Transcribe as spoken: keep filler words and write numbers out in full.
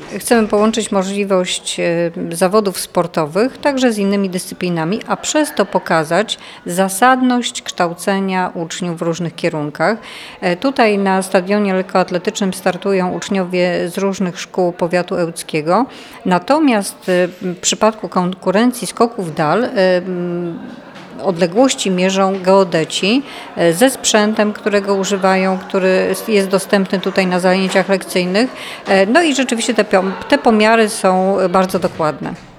Chcemy połączyć możliwość e, zawodów sportowych także z innymi dyscyplinami, a przez to pokazać zasadność kształcenia uczniów w różnych kierunkach. E, Tutaj na stadionie lekkoatletycznym startują uczniowie z różnych szkół powiatu ełckiego. Natomiast e, w przypadku konkurencji skoków dal e, odległości mierzą geodeci e, ze sprzętem, którego używają, który jest dostępny tutaj na zajęciach lekcyjnych. E, No i rzeczywiście te, pio- te pomiary są bardzo dokładne.